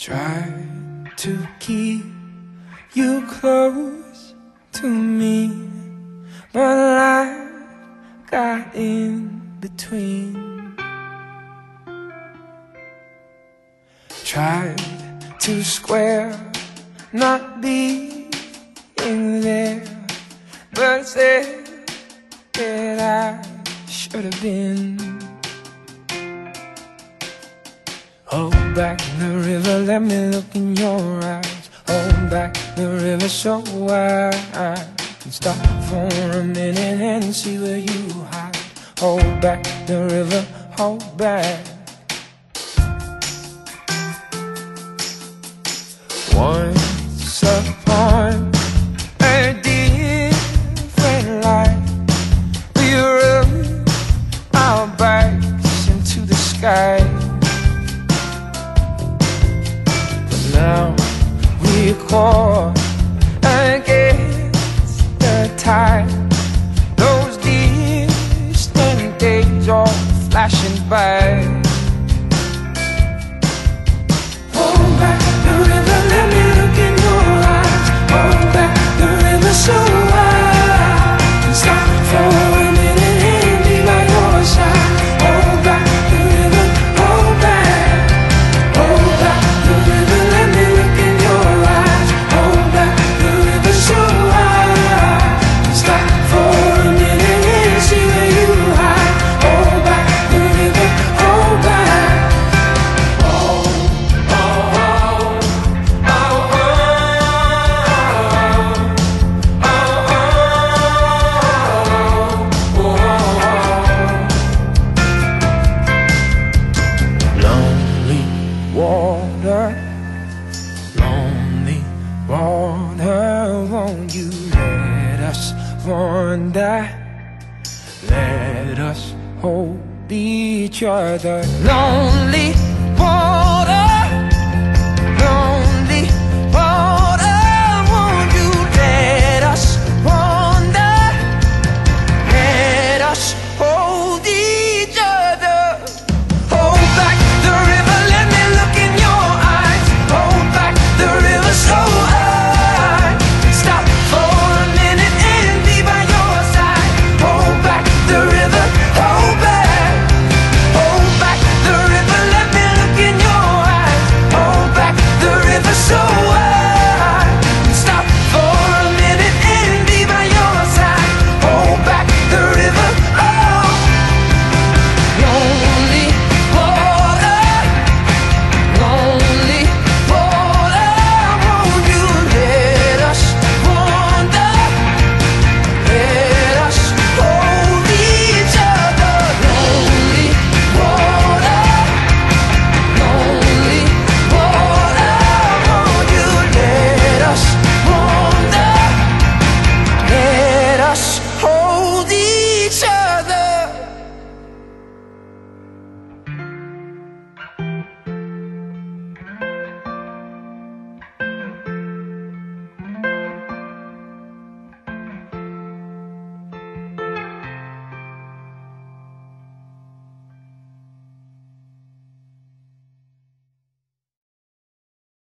Try to keep you close to me, but life got in between. Tried to square not being there, but said that I should have been. Hold back the river, let me look in your eyes. Hold back the river so I can stop for a minute and see where you hide. Hold back the river, hold back. Once upon a different life, we rode our bikes into the sky. Now we're caught against the tide. Those distant days all flashing by. Hold back the river, let me look in your eyes. Hold back the river so I can stop for a minute and be by your side. Hold back the river, hold back. Hold back the river, let me look in your eyes. Hold back the river so I can stop for a minute and see where you hide. Hold back the river, hold back. Lonely water, won't you let us wander? Let us hold each other. Lonely water.